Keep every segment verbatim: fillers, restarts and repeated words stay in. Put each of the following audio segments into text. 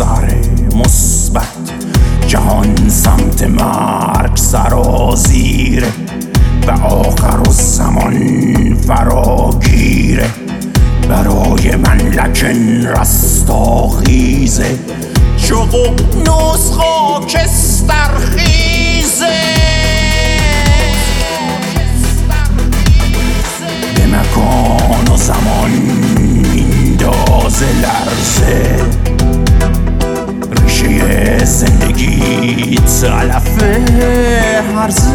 اثر مثبت. جهان سمت مرگ سرازیره و آخر الزمان فراگیره. برای من لکن رستاخیزه، چو ققنوس خاکستر خیزه. به مکان و زمان میندازه لرزه، ریشه زندگیت علف هرزه.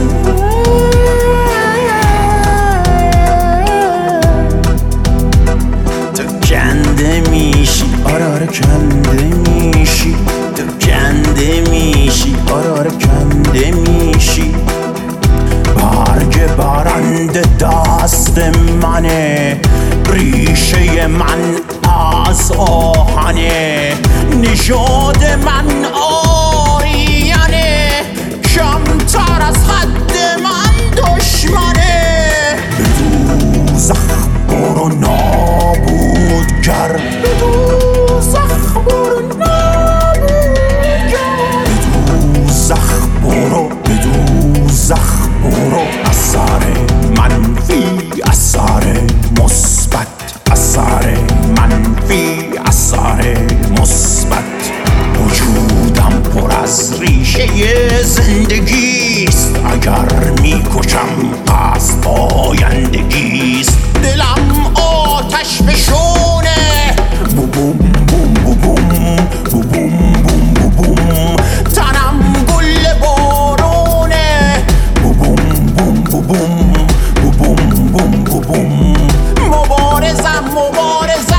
تو کنده میشی، آره آره کنده میشی. تو کنده میشی، آره آره کنده میشی. برگ برنده دست منه، ریشه من از آهنه. نژاد من آریانه، کمتر از حد من دشمنه. به دوزخ برو نابودگر، به دوزخ برو نابودگر. به دوزخ برو، به دوزخ برو. اثر منفی، اثر مثبت. اثر منفی، اثر مثبت. وجودم پر از ریشه زندگیست، اگر میکشم قصد آیندگیست. دلم آتش فشونه، بو بوم بوم بو بوم بو بوم بوم بو بوم. تنم گل بارونه، بو بوم بوم بو بوم بو بوم بوم بو بوم. مبارزم مبارزم،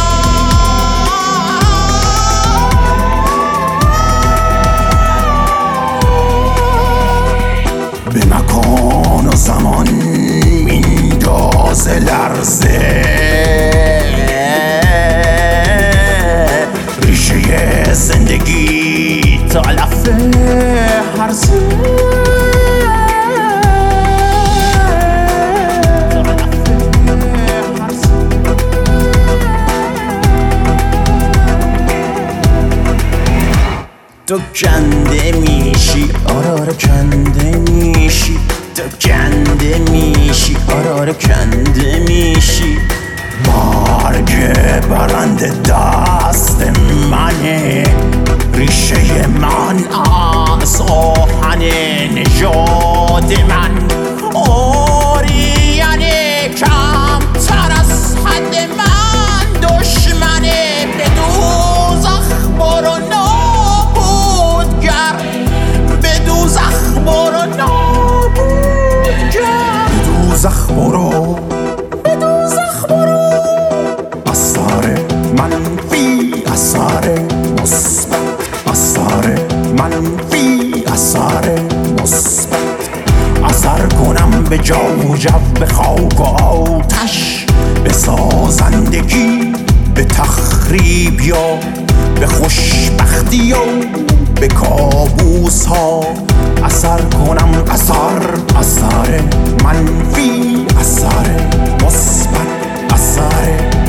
به مکان و زمان میندازه لرزه، ریشه زندگی علف هرزه. تو کنده میشی، آره آره کنده میشی. تو کنده میشی، آره آره کنده میشی. برگ برنده دست منه، ریشه من از آهنه. نژاد من آریانه، کمتر از حد من دشمنه. به دوزخ برو نابودگر، به دوزخ برو نابودگر. به دوزخ برو، به دوزخ برو. اثر منفی، اثر مثبت. اثر منفی، اثر مثبت. اثر کنم به جا و جو، به خاک و آتش، به سازندگی، به تخریب یا به خوشبختی و به کابوس ها. اثر کنم اثر، اثر منفی، اثر مثبت. اثر